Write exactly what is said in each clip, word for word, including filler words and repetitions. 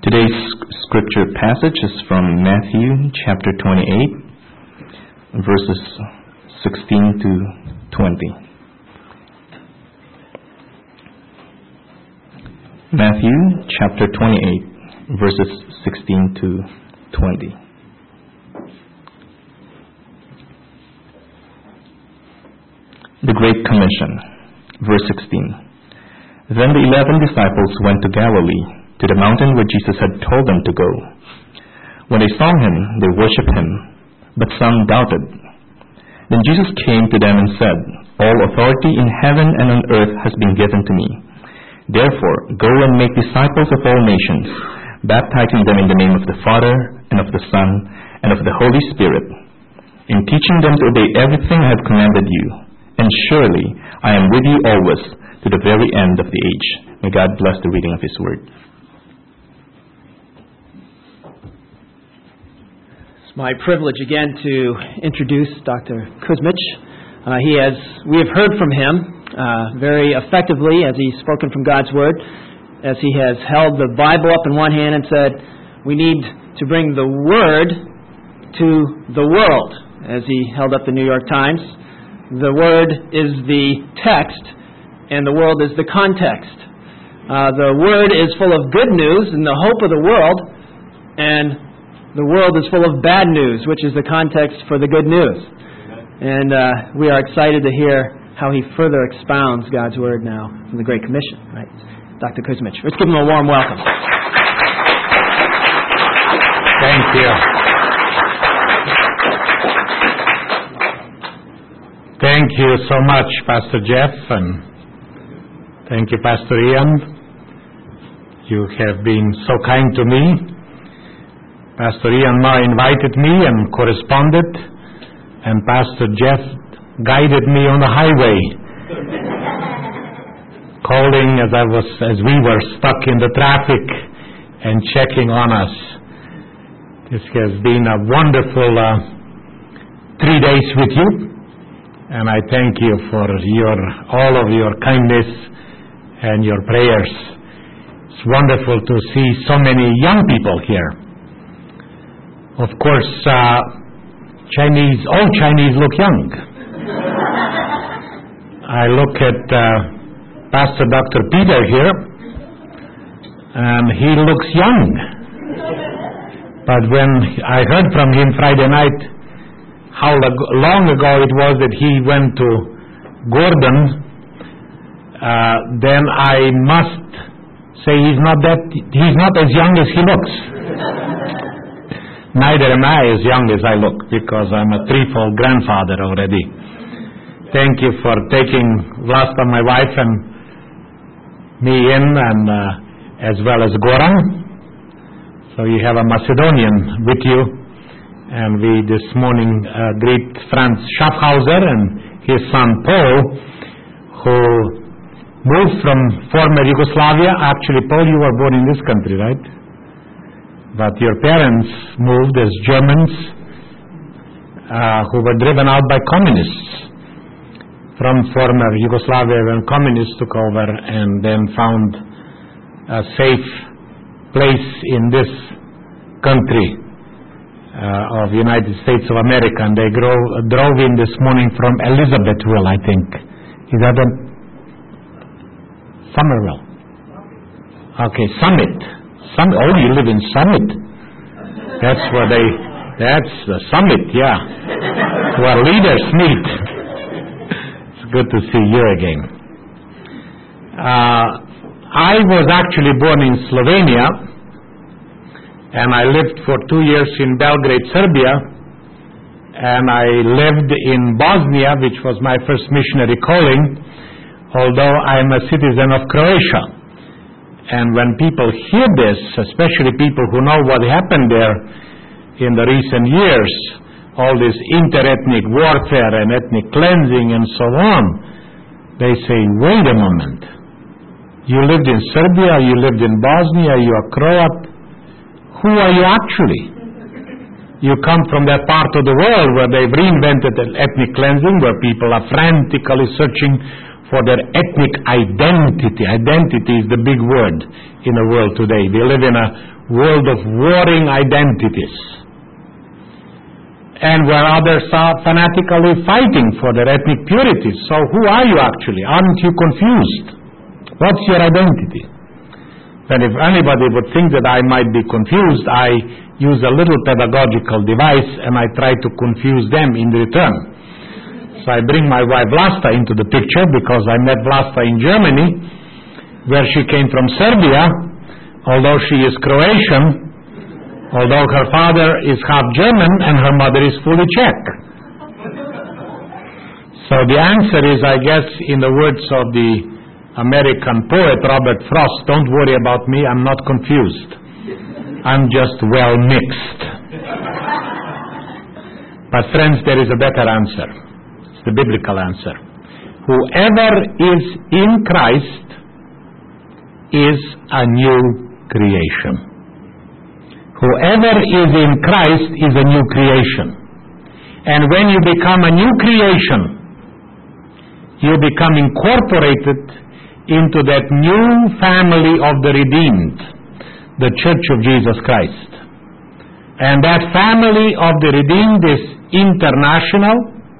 Today's scripture passage is from Matthew chapter twenty-eight, verses sixteen to twenty. Matthew chapter twenty-eight, verses sixteen to twenty. The Great Commission, verse sixteen. Then the eleven disciples went to Galilee, to the mountain where Jesus had told them to go. When they saw him, they worshipped him, but some doubted. Then Jesus came to them and said, All authority in heaven and on earth has been given to me. Therefore, go and make disciples of all nations, baptizing them in the name of the Father, and of the Son, and of the Holy Spirit, and teaching them to obey everything I have commanded you. And surely I am with you always, to the very end of the age. May God bless the reading of His Word. It's my privilege again to introduce Doctor Kuzmich. Uh, he has, we have heard from him uh, very effectively as he's spoken from God's Word, as he has held the Bible up in one hand and said, we need to bring the Word to the world, as he held up the New York Times. The Word is the text, and the world is the context. Uh, the Word is full of good news and the hope of the world, and the world is full of bad news, which is the context for the good news. And uh, we are excited to hear how he further expounds God's Word now from the Great Commission. Right, Doctor Kuzmich. Let's give him a warm welcome. Thank you. Thank you so much, Pastor Jeff, and thank you, Pastor Ian. You have been so kind to me. Pastor Ian Ma invited me and corresponded, and Pastor Jeff guided me on the highway, calling as I was, as we were stuck in the traffic and checking on us. This has been a wonderful uh, three days with you. And I thank you for your all of your kindness and your prayers. It's wonderful to see so many young people here. Of course, uh, Chinese, all Chinese look young. I look at uh, Pastor Doctor Peter here, and he looks young. But when I heard from him Friday night, how long ago it was that he went to Gordon, uh, then I must say he's not that, he's not as young as he looks. Neither am I as young as I look, because I'm a threefold grandfather already. Thank you for taking Vlasta, my wife, and me in, and uh, as well as Goran. So you have a Macedonian with you. And we this morning uh, greet Franz Schaffhauser and his son Paul, who moved from former Yugoslavia. Actually, Paul, you were born in this country, right? But your parents moved as Germans uh, who were driven out by communists from former Yugoslavia when communists took over, and then found a safe place in this country. Uh, of United States of America, and they grow, uh, drove in this morning from Elizabethville, I think. Is that a Somerville? Okay, Summit. Summit. Oh, you live in Summit. That's where they. That's the Summit, yeah. Where leaders meet. It's good to see you again. Uh, I was actually born in Slovenia. And I lived for two years in Belgrade, Serbia, and I lived in Bosnia, which was my first missionary calling, although I'm a citizen of Croatia. And when people hear this, especially people who know what happened there in the recent years, all this interethnic warfare and ethnic cleansing and so on, they say, wait a moment, you lived in Serbia, you lived in Bosnia, you are Croat. Who are you actually? You come from that part of the world where they've reinvented ethnic cleansing, where people are frantically searching for their ethnic identity. Identity is the big word in the world today. We live in a world of warring identities, and where others are fanatically fighting for their ethnic purity. So who are you actually? Aren't you confused? What's your identity? And if anybody would think that I might be confused, I use a little pedagogical device and I try to confuse them in return. So I bring my wife Vlasta into the picture, because I met Vlasta in Germany, where she came from Serbia, although she is Croatian, although her father is half German and her mother is fully Czech. So the answer is, I guess, in the words of the American poet Robert Frost, don't worry about me, I'm not confused. I'm just well mixed. But friends, there is a better answer. It's the biblical answer. Whoever is in Christ is a new creation. Whoever is in Christ is a new creation. And when you become a new creation, you become incorporated into that new family of the redeemed, the Church of Jesus Christ. And that family of the redeemed is international,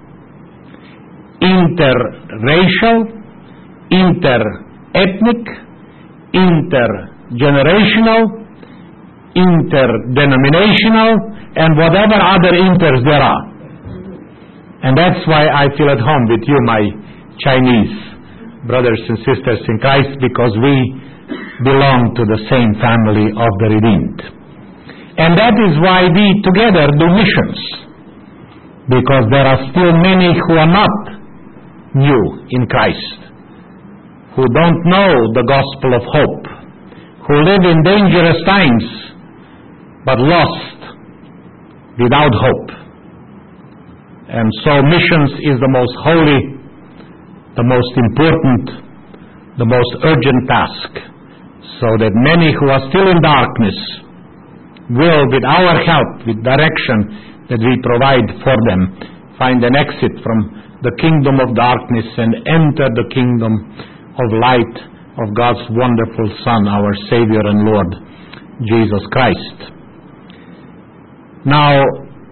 interracial, interethnic, intergenerational, interdenominational, and whatever other inters there are. And that's why I feel at home with you, my Chinese brothers and sisters in Christ, because we belong to the same family of the redeemed. And that is why we together do missions, because there are still many who are not new in Christ, who don't know the gospel of hope, who live in dangerous times, but lost, without hope. And so missions is the most holy, the most important, the most urgent task, so that many who are still in darkness will, with our help, with direction that we provide for them, find an exit from the kingdom of darkness and enter the kingdom of light of God's wonderful Son, our Savior and Lord, Jesus Christ. Now,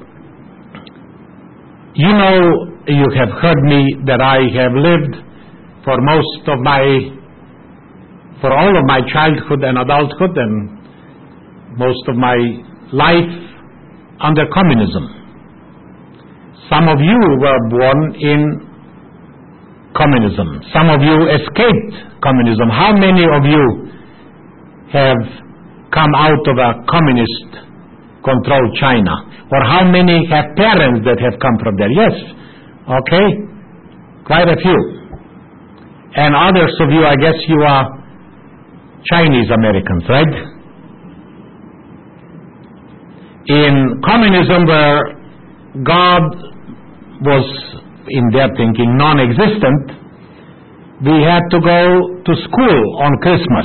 you know, you have heard me that I have lived for most of my, for all of my childhood and adulthood and most of my life under communism. Some of you were born in communism. Some of you escaped communism. How many of you have come out of a communist-controlled China? Or how many have parents that have come from there? Yes. Okay, quite a few. And others of you, I guess you are Chinese Americans, right? In communism, where God was, in their thinking, non-existent, we had to go to school on Christmas.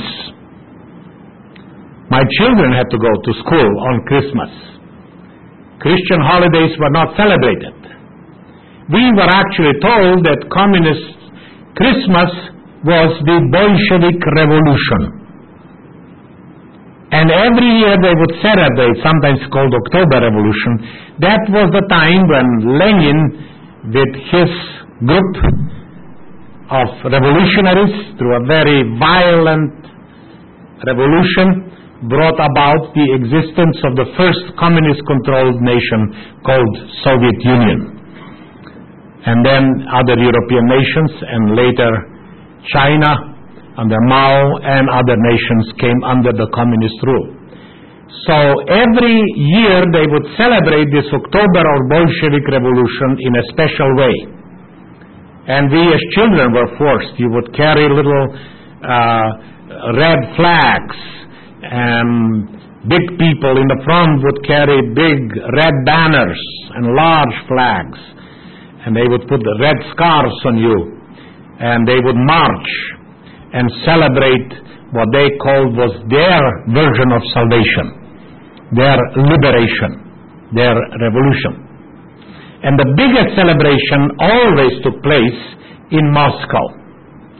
My children had to go to school on Christmas. Christian holidays were not celebrated. We were actually told that communist Christmas was the Bolshevik Revolution. And every year they would celebrate, sometimes called October Revolution. That was the time when Lenin, with his group of revolutionaries, through a very violent revolution, brought about the existence of the first communist-controlled nation called Soviet Union. And then other European nations, and later China under Mao, and other nations came under the communist rule. So every year they would celebrate this October or Bolshevik Revolution in a special way. And we as children were forced. You would carry little uh, red flags, and big people in the front would carry big red banners and large flags. And they would put the red scarves on you, and they would march and celebrate what they called was their version of salvation, their liberation, their revolution. And the biggest celebration always took place in Moscow.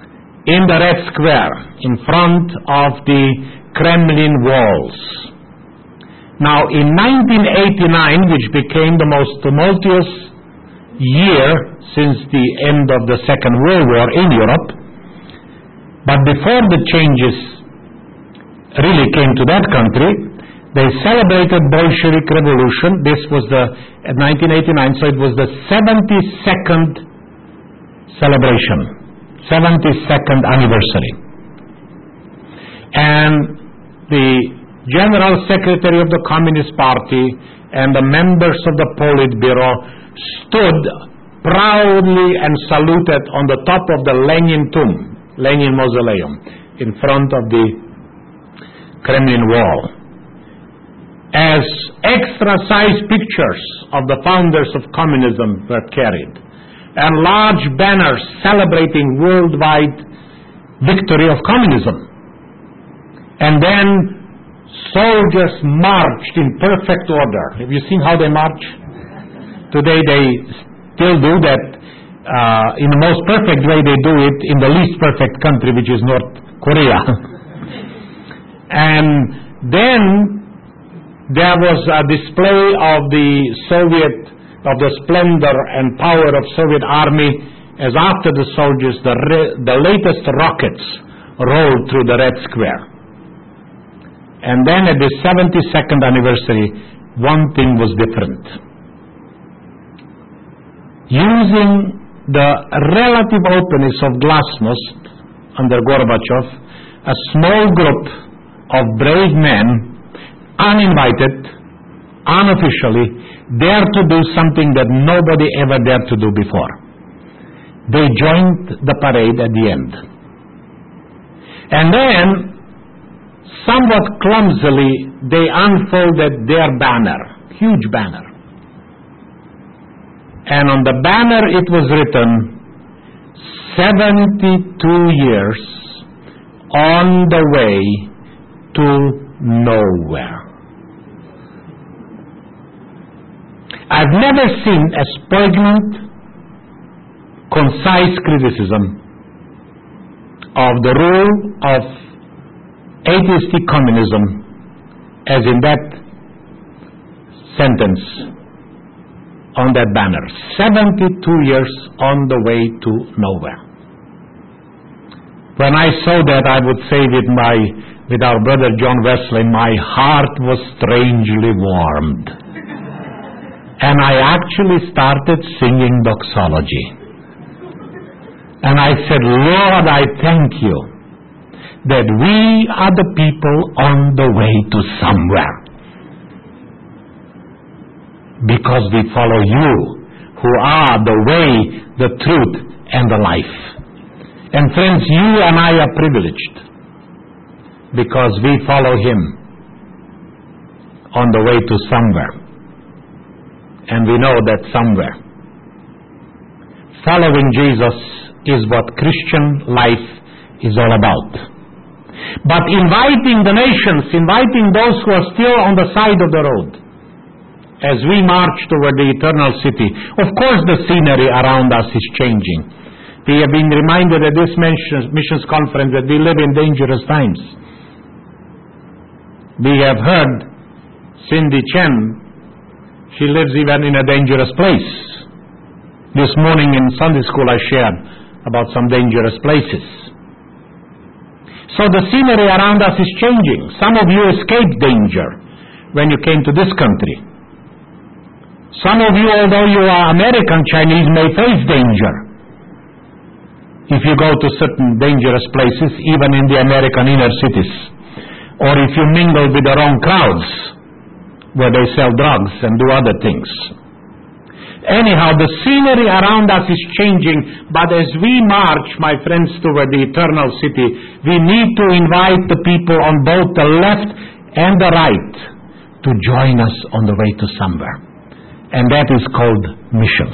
in the Red Square, in front of the Kremlin walls. Now, in nineteen eighty-nine, which became the most tumultuous year since the end of the Second World War in Europe, but before the changes really came to that country, they celebrated Bolshevik Revolution. This was the uh, nineteen eighty-nine, so it was the seventy-second celebration, seventy-second anniversary. And the General Secretary of the Communist Party and the members of the Politburo stood proudly and saluted on the top of the Lenin tomb, Lenin Mausoleum, in front of the Kremlin wall, as extra-size pictures of the founders of communism were carried, and large banners celebrating worldwide victory of communism. And then soldiers marched in perfect order. Have you seen how they march? Today they still do that. Uh, in the most perfect way they do it in the least perfect country, which is North Korea. And then there was a display of the Soviet, of the splendor and power of Soviet army, as after the soldiers, the, re- the latest rockets rolled through the Red Square. And then at the seventy-second anniversary, one thing was different. Using the relative openness of glasnost under Gorbachev, a small group of brave men, uninvited, unofficially, dared to do something that nobody ever dared to do before. They joined the parade at the end. And then, somewhat clumsily, they unfolded their banner, huge banner. And on the banner it was written, seventy-two years on the way to nowhere. I've never seen as poignant, concise criticism of the rule of atheistic communism as in that sentence on that banner. seventy-two years on the way to nowhere. When I saw that, I would say with my with our brother John Wesley, my heart was strangely warmed. And I actually started singing doxology. And I said, Lord, I thank you that we are the people on the way to somewhere. Because we follow you, who are the way, the truth, and the life. And friends, you and I are privileged because we follow him on the way to somewhere. And we know that somewhere. Following Jesus is what Christian life is all about. But inviting the nations, inviting those who are still on the side of the road, as we march toward the eternal city, of course the scenery around us is changing. We have been reminded at this missions conference that we live in dangerous times. We have heard Cindy Chen, she lives even in a dangerous place. This morning in Sunday school I shared about some dangerous places. So the scenery around us is changing. Some of you escaped danger when you came to this country. Some of you, although you are American Chinese, may face danger if you go to certain dangerous places, even in the American inner cities, or if you mingle with the wrong crowds where they sell drugs and do other things. Anyhow, the scenery around us is changing, but as we march, my friends, toward the eternal city, we need to invite the people on both the left and the right to join us on the way to somewhere. And that is called missions.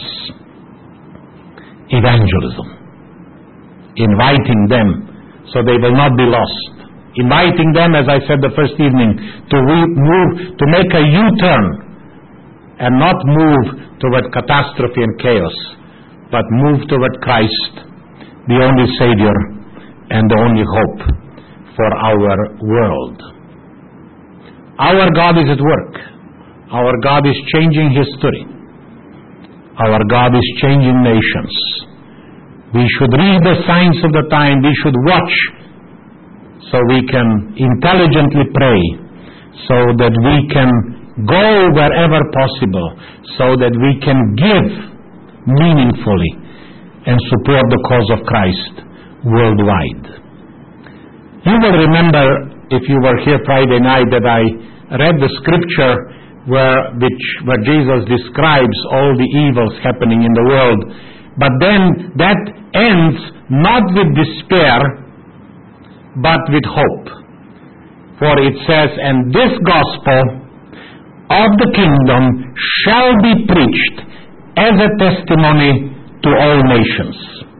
Evangelism. Inviting them so they will not be lost. Inviting them, as I said the first evening, to move, to make a U-turn and not move toward catastrophe and chaos, but move toward Christ, the only Savior, and the only hope for our world. Our God is at work. Our God is changing history. Our God is changing nations. We should read the signs of the time. We should watch so we can intelligently pray, so that we can go wherever possible, so that we can give meaningfully and support the cause of Christ worldwide. You will remember, if you were here Friday night, that I read the scripture where, which, where Jesus describes all the evils happening in the world. But then that ends not with despair, but with hope. For it says, and this gospel of the kingdom shall be preached as a testimony to all nations.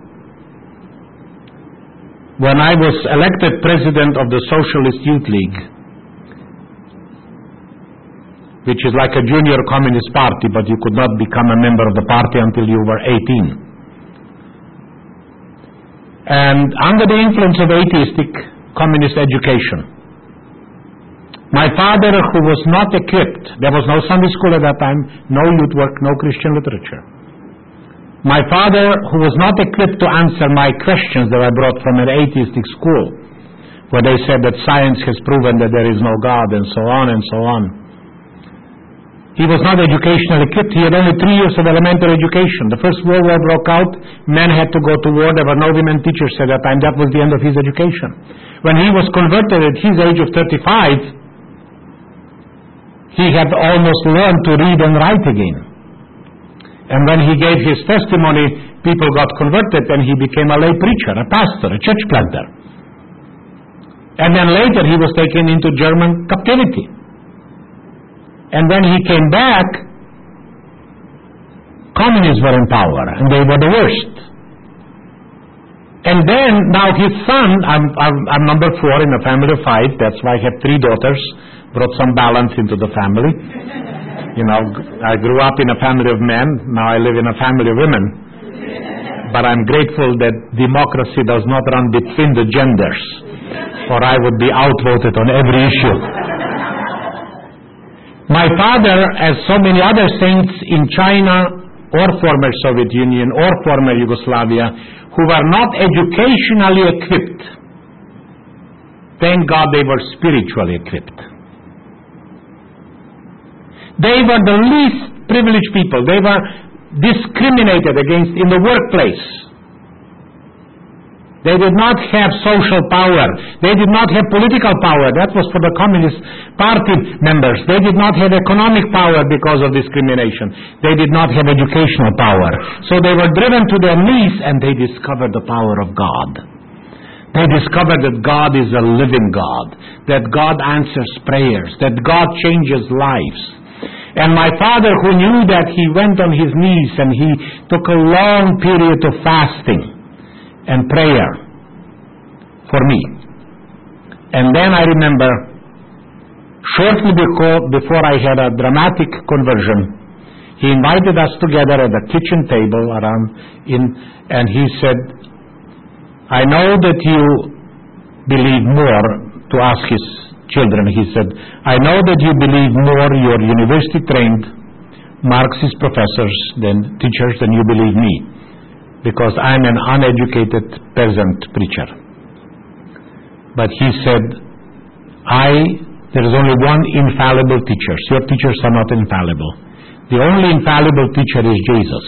When I was elected president of the Socialist Youth League, which is like a junior communist party, but you could not become a member of the party until you were eighteen. And under the influence of atheistic communist education, my father, who was not equipped, there was no Sunday school at that time, no youth work, no Christian literature. My father, who was not equipped to answer my questions that I brought from an atheistic school, where they said that science has proven that there is no God, and so on and so on. He was not educationally equipped. He had only three years of elementary education. The First World War broke out. Men had to go to war. There were no women teachers at that time. That was the end of his education. When he was converted at his age of thirty-five, he had almost learned to read and write again. And when he gave his testimony, people got converted and he became a lay preacher, a pastor, a church planter. And then later he was taken into German captivity. And when he came back, communists were in power, and they were the worst. And then, now his son, I'm, I'm, I'm number four in a family of five, that's why I have three daughters, brought some balance into the family. You know, I grew up in a family of men, now I live in a family of women. But I'm grateful that democracy does not run between the genders, or I would be outvoted on every issue. My father, as so many other saints in China or former Soviet Union or former Yugoslavia, who were not educationally equipped, thank God they were spiritually equipped. They were the least privileged people. They were discriminated against in the workplace. They did not have social power. They did not have political power. That was for the Communist Party members. They did not have economic power because of discrimination. They did not have educational power. So they were driven to their knees and they discovered the power of God. They discovered that God is a living God, that God answers prayers, that God changes lives. And my father, who knew that, he went on his knees and he took a long period of fasting and prayer for me. And then I remember, shortly before, before I had a dramatic conversion, he invited us together at the kitchen table around in, and he said, I know that you believe more, to ask his children, he said, I know that you believe more, you're university trained, Marxist professors, than teachers, than you believe me, because I'm an uneducated peasant preacher. But he said, I, there is only one infallible teacher. Your teachers are not infallible. The only infallible teacher is Jesus.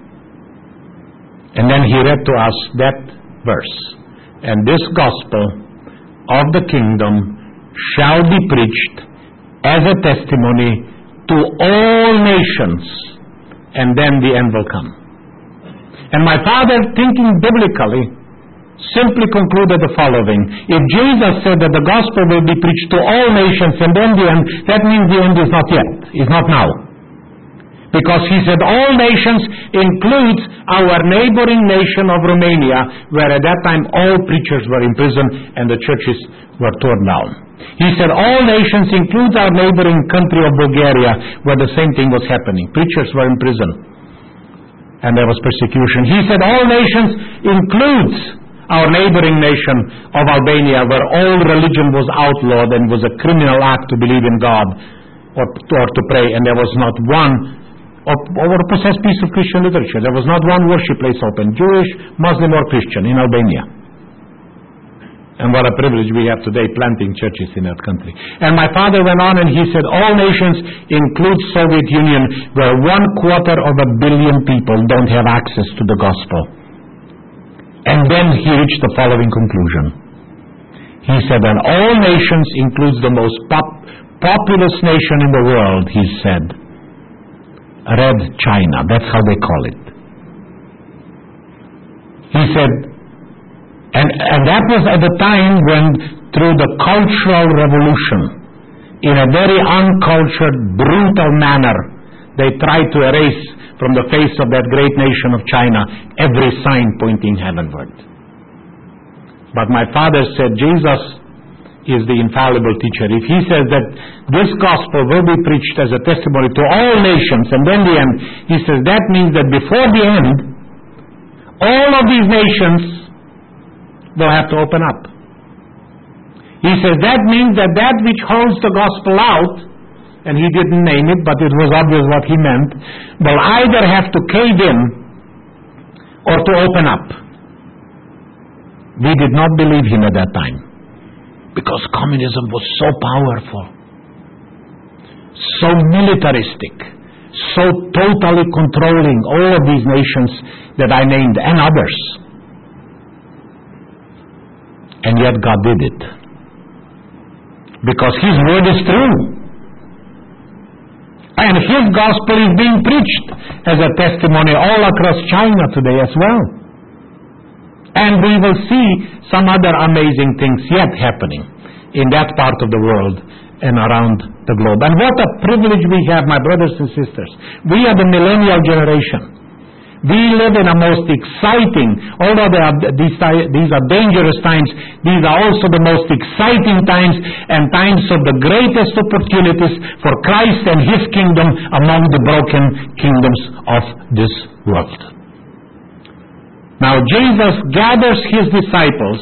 And then he read to us that verse. And this gospel of the kingdom shall be preached as a testimony to all nations, and then the end will come. And my father, thinking biblically, simply concluded the following. If Jesus said that the gospel will be preached to all nations and then the end, that means the end is not yet, is not now. Because he said all nations includes our neighboring nation of Romania, where at that time all preachers were in prison and the churches were torn down. He said all nations includes our neighboring country of Bulgaria, where the same thing was happening. Preachers were in prison and there was persecution. He said all nations includes our neighboring nation of Albania, where all religion was outlawed and was a criminal act to believe in God or, or to pray, and there was not one or, or possess piece of Christian literature. There was not one worship place open, Jewish, Muslim or Christian, in Albania. And what a privilege we have today planting churches in that country. And my father went on and he said, all nations include Soviet Union, where one quarter of a billion people don't have access to the gospel. And then he reached the following conclusion. He said, and all nations includes the most pop- populous nation in the world, he said, Red China. That's how they call it. He said, And, and that was at the time when, through the Cultural Revolution, in a very uncultured, brutal manner, they tried to erase from the face of that great nation of China every sign pointing heavenward. But my father said, Jesus is the infallible teacher. If he says that this gospel will be preached as a testimony to all nations, and then the end, he says that means that before the end, all of these nations will have to open up. He says that means that that which holds the gospel out, and he didn't name it, but it was obvious what he meant, will either have to cave in or to open up. We did not believe him at that time, because communism was so powerful, so militaristic, so totally controlling all of these nations that I named and others. And yet God did it. Because His word is true. And His gospel is being preached as a testimony all across China today as well. And we will see some other amazing things yet happening in that part of the world and around the globe. And what a privilege we have, my brothers and sisters. We are the millennial generation. We live in a most exciting, although they are, these, these are dangerous times, these are also the most exciting times and times of the greatest opportunities for Christ and His kingdom among the broken kingdoms of this world. Now Jesus gathers His disciples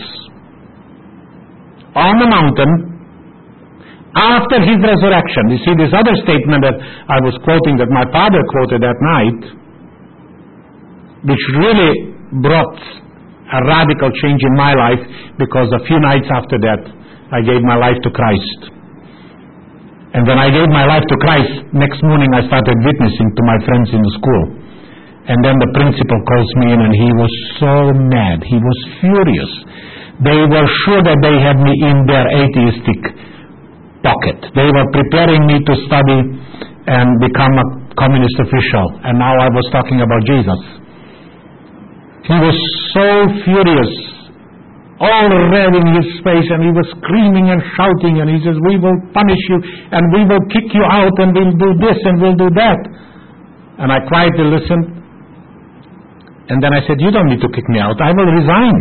on the mountain after His resurrection. You see, this other statement that I was quoting, that my father quoted that night, which really brought a radical change in my life, because a few nights after that, I gave my life to Christ. And when I gave my life to Christ, next morning I started witnessing to my friends in the school. And then the principal calls me in, and he was so mad. He was furious. They were sure that they had me in their atheistic pocket. They were preparing me to study and become a communist official. And now I was talking about Jesus. He was so furious, all red in his face, and he was screaming and shouting, and he says, we will punish you, and we will kick you out, and we'll do this, and we'll do that. And I quietly listened, and then I said, you don't need to kick me out, I will resign.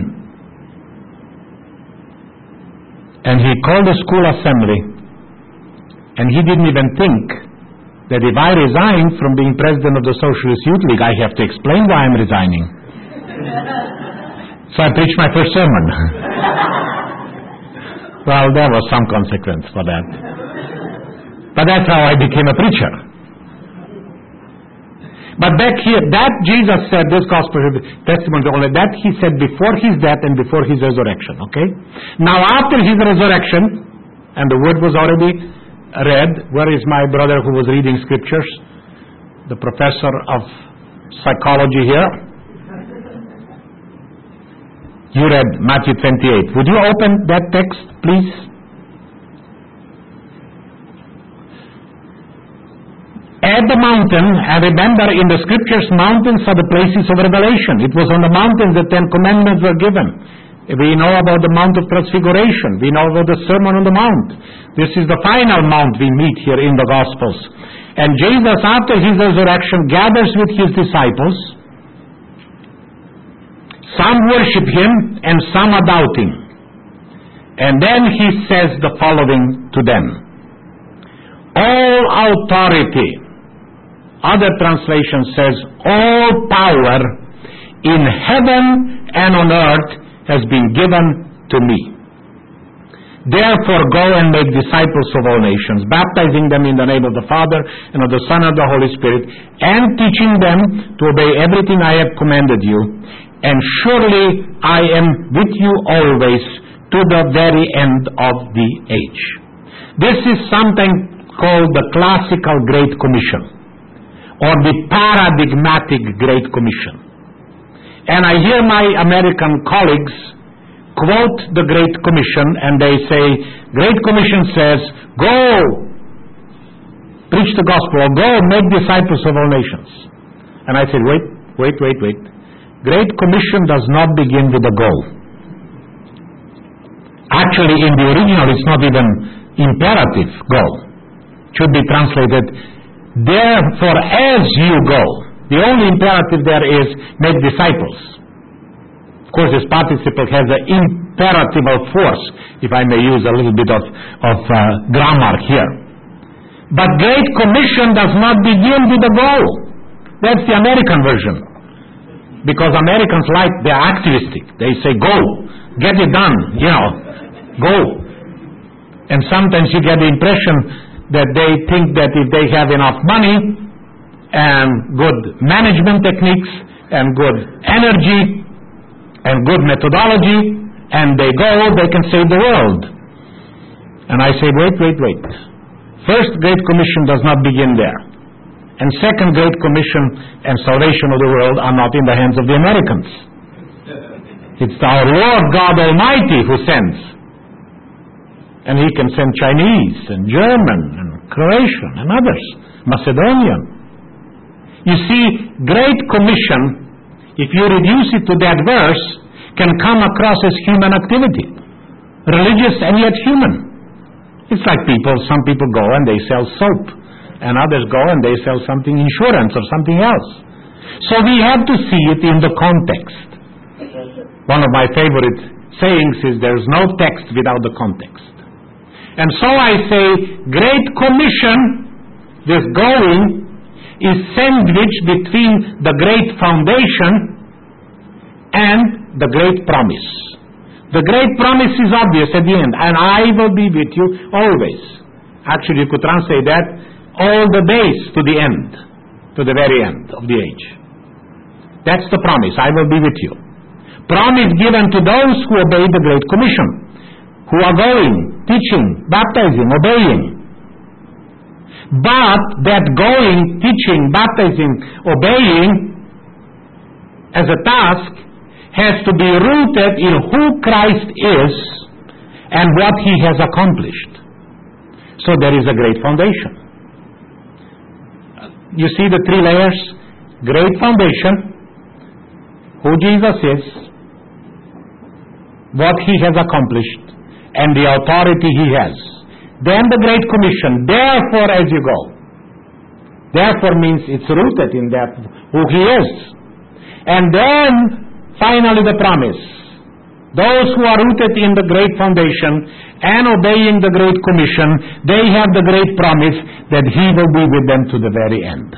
And he called the school assembly, and he didn't even think that if I resign from being president of the Socialist Youth League, I have to explain why I'm resigning. So I preached my first sermon. Well, there was some consequence for that. But that's how I became a preacher. But back here, that Jesus said, this gospel testimony, only that He said before His death and before His resurrection, okay? Now after His resurrection, and the word was already read, where is my brother who was reading scriptures? The professor of psychology here. You read Matthew twenty-eight. Would you open that text, please? At the mountain, and remember in the scriptures, mountains are the places of revelation. It was on the mountains the Ten Commandments were given. We know about the Mount of Transfiguration. We know about the Sermon on the Mount. This is the final mount we meet here in the Gospels. And Jesus, after His resurrection, gathers with His disciples. Some worship Him and some are doubting. And then He says the following to them. All authority, other translation says, all power in heaven and on earth has been given to me. Therefore go and make disciples of all nations, baptizing them in the name of the Father and of the Son and of the Holy Spirit, and teaching them to obey everything I have commanded you. And surely I am with you always to the very end of the age. This is something called the classical Great Commission, or the paradigmatic Great Commission. And I hear my American colleagues quote the Great Commission, and they say, Great Commission says, go preach the gospel, or go make disciples of all nations. And I said, wait, wait, wait, wait. Great Commission does not begin with a goal. Actually, in the original, it's not even imperative goal. It should be translated, therefore as you go. The only imperative there is make disciples. Of course, this participle has an imperatival force, if I may use a little bit of, of uh, grammar here. But Great Commission does not begin with a goal. That's the American version. Because Americans like, they're activistic. They say, go, get it done, you know, go. And sometimes you get the impression that they think that if they have enough money and good management techniques and good energy and good methodology, and they go, they can save the world. And I say, wait, wait, wait. First, Great Commission does not begin there. And second, Great Commission and salvation of the world are not in the hands of the Americans. It's our Lord God Almighty who sends. And He can send Chinese and German and Croatian and others, Macedonian. You see, Great Commission, if you reduce it to that verse, can come across as human activity. Religious and yet human. It's like people, some people go and they sell soap, and others go and they sell something, insurance or something else. So we have to see it in the context. One of my favorite sayings is, there's no text without the context. And so I say, Great Commission, this going, is sandwiched between the great foundation and the great promise. The great promise is obvious at the end, and I will be with you always. Actually, you could translate that, all the days to the end, to the very end of the age. That's the promise, I will be with you. Promise given to those who obey the Great Commission, who are going, teaching, baptizing, obeying. But that going, teaching, baptizing, obeying as a task has to be rooted in who Christ is and what He has accomplished. So there is a great foundation. You see the three layers? Great foundation, who Jesus is, what He has accomplished, and the authority He has. Then the Great Commission, therefore as you go. Therefore means it's rooted in that who He is. And then finally the promise. Those who are rooted in the great foundation and obeying the Great Commission, they have the great promise that He will be with them to the very end.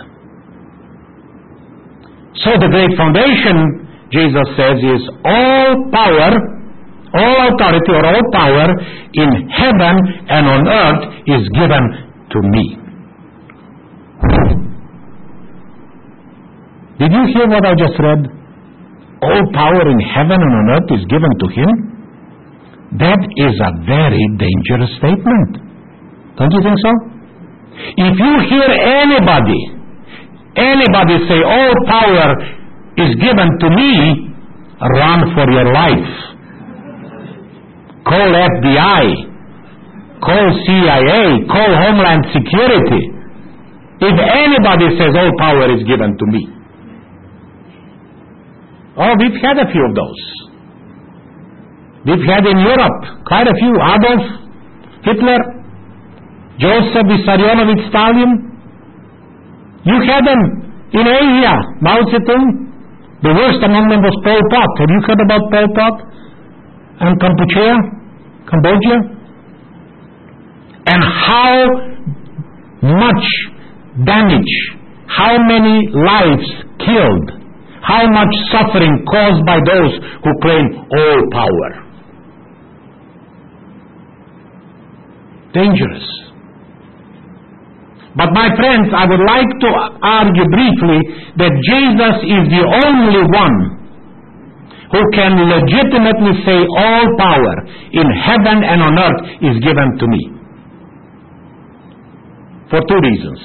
So the great foundation, Jesus says, is all power, all authority or all power in heaven and on earth is given to me. Did you hear what I just read? All power in heaven and on earth is given to Him. That is a very dangerous statement. Don't you think so? If you hear anybody, anybody say, all power is given to me, run for your life. Call F B I, call C I A, call Homeland Security. If anybody says all power is given to me. Oh, we've had a few of those. We've had in Europe quite a few. Adolf Hitler, Joseph Vissarionovich Stalin. You had them in Asia, Mao Zedong. The worst among them was Pol Pot. Have you heard about Pol Pot? And Kampuchea, Cambodia? And how much damage, how many lives killed, How much suffering caused by those who claim all power. Dangerous. But my friends, I would like to argue briefly that Jesus is the only one who can legitimately say all power in heaven and on earth is given to me. For two reasons.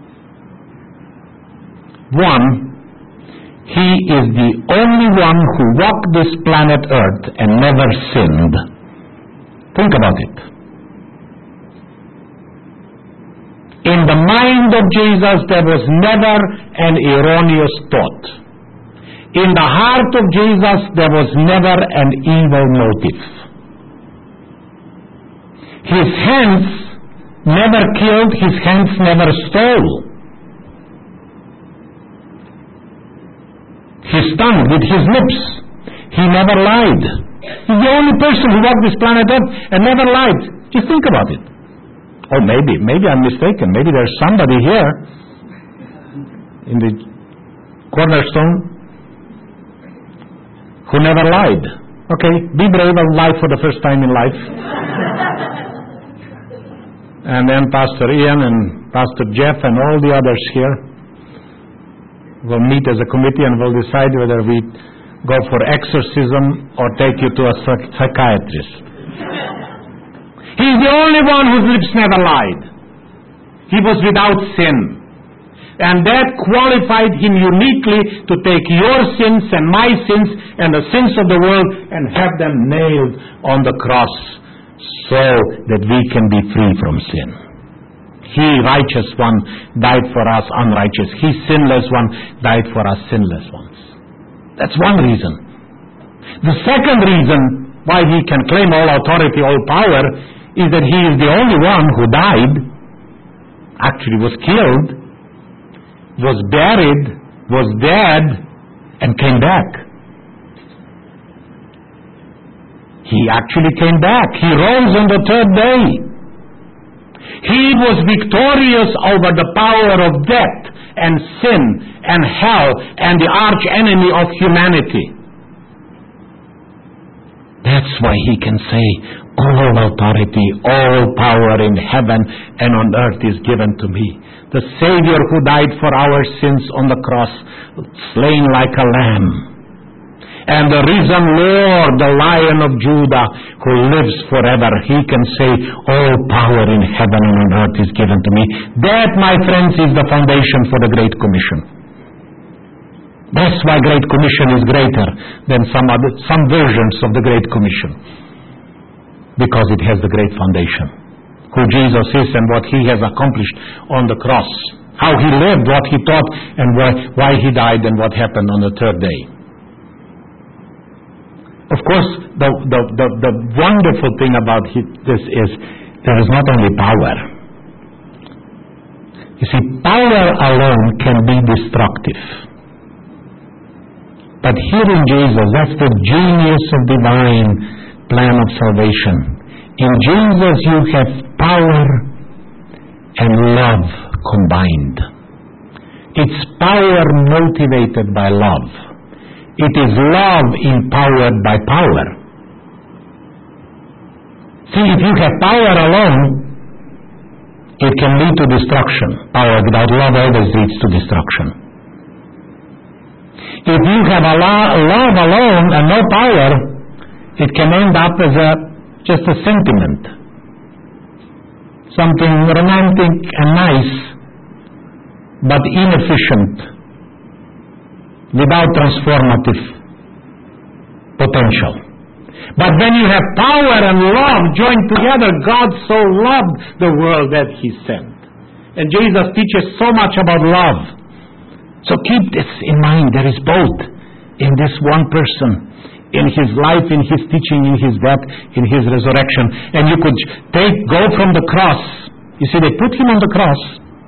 One, he is the only one who walked this planet earth and never sinned. Think about it. In the mind of Jesus, there was never an erroneous thought. In the heart of Jesus, there was never an evil motive. His hands never killed, his hands never stole. His tongue with his lips, he never lied. He's the only person who walked this planet Earth and never lied. Just think about it. Oh, maybe, maybe I'm mistaken. Maybe there's somebody here in the cornerstone who never lied. Okay, be brave and lie for the first time in life. And then Pastor Ian and Pastor Jeff and all the others here will meet as a committee and will decide whether we go for exorcism or take you to a psych- psychiatrist. He's the only one whose lips never lied. He was without sin. And that qualified him uniquely to take your sins and my sins and the sins of the world and have them nailed on the cross so that we can be free from sin. He, righteous one, died for us unrighteous. He, sinless one, died for us sinless ones. That's one reason. The second reason why he can claim all authority, all power, is that he is the only one who died, actually was killed, was buried, was dead, and came back. He actually came back. He rose on the third day. He was victorious over the power of death and sin and hell and the arch enemy of humanity. That's why he can say, all authority, all power in heaven and on earth is given to me. The Savior who died for our sins on the cross, slain like a lamb. And the risen Lord, the Lion of Judah, who lives forever, he can say, all power in heaven and on earth is given to me. That, my friends, is the foundation for the Great Commission. That's why Great Commission is greater than some other, some versions of the Great Commission. Because it has the great foundation. Who Jesus is and what he has accomplished on the cross. How he lived, what he taught, and why, why he died and what happened on the third day. Of course, the, the, the, the wonderful thing about this is there is not only power. You see, power alone can be destructive. But here in Jesus, that's the genius of divine plan of salvation. In Jesus you have power and love combined. It's power motivated by love. It is love empowered by power. See, if you have power alone, it can lead to destruction. Power without love always leads to destruction. If you have a lo- love alone and no power, it can end up as a just a sentiment, something romantic and nice, but inefficient, without transformative potential. But when you have power and love joined together, God so loved the world that he sent. And Jesus teaches so much about love. So keep this in mind. There is both in this one person, in his life, in his teaching, in his death, in his resurrection. And you could take, go from the cross. You see, they put him on the cross.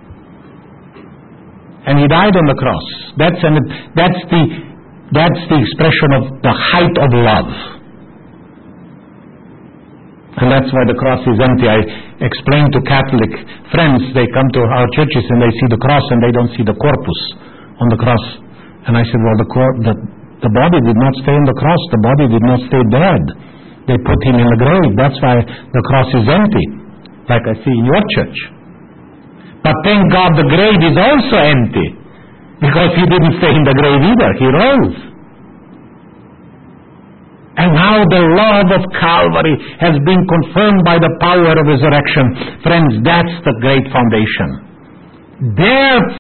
And he died on the cross. That's, an, that's, the, that's the expression of the height of love. And that's why the cross is empty. I explain to Catholic friends, they come to our churches and they see the cross and they don't see the corpus on the cross. And I said, well, the, the, the body did not stay on the cross. The body did not stay dead. They put him in the grave. That's why the cross is empty, like I see in your church. But thank God the grave is also empty, because he didn't stay in the grave either. He rose. And now the love of Calvary has been confirmed by the power of resurrection. Friends, that's the great foundation. There